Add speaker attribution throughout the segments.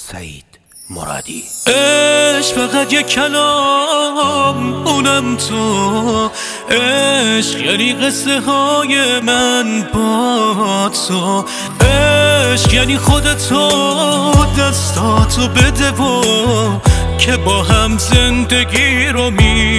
Speaker 1: سعید مرادی.
Speaker 2: عشق فقط یک کلام اونم تو، عشق یعنی قصه های من با تو، عشق یعنی خودتو دستاتو بده و که با هم زندگی رو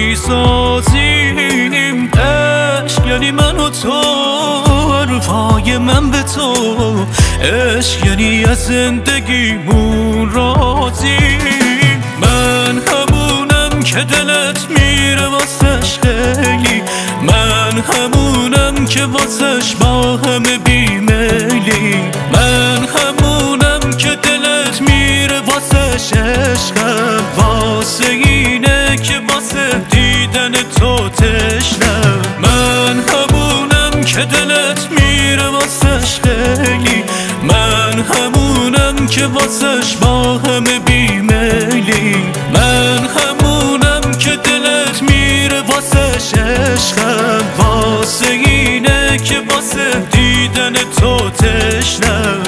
Speaker 2: میسازیم. عشق یعنی من و تو، حرفای من به تو، عشق یعنی از زندگیمون راضیم. من همونم که دلت میره واسش خیلی، من همونم که واسش با همه بیمیلی، من همونم که دلت میره واسش عشقم، واسه اینه که واسه دیدن تو تشنم. من همونم که دلت میره واسش خیلی، من همونم که واسش با همه بیمیلی، من همونم که دلت میره واسش عشقم، واسه اینه که واسه دیدن تو تشنم.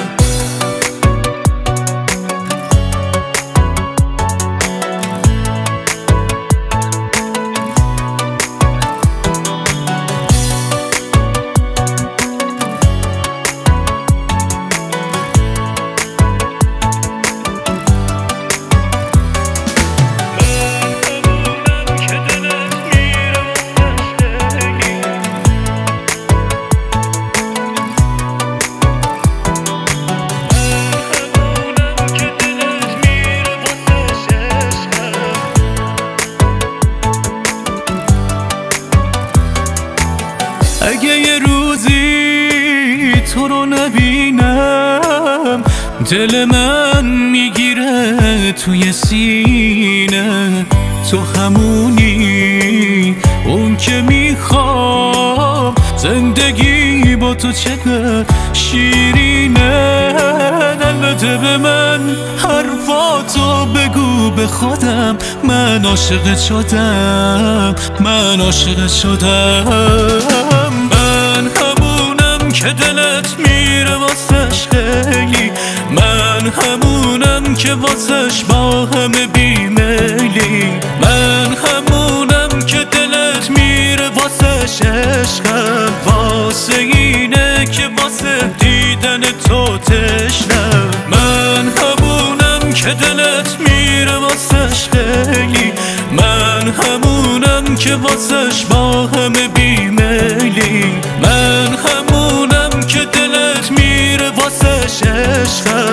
Speaker 2: اگه یه روزی تو رو نبینم، دل من میگیره توی سینه، تو همونی اون که میخوام، زندگی با تو چقدر شیرینه. البته به من حرفاتو بگو به خودم، من عاشقت شدم، من عاشقت شدم. من همونم که دلت میره واسش خیلی، من همونم که واسش با همه بیمیلی، من همونم که دلت میره واسش عشقم، واسه اینه که واسه دیدن تو تشنم. من همونم که دلت میره واسش خیلی، من همونم که واسش با همه بیمیلی، من همونم که دلت میره واسش عشقم،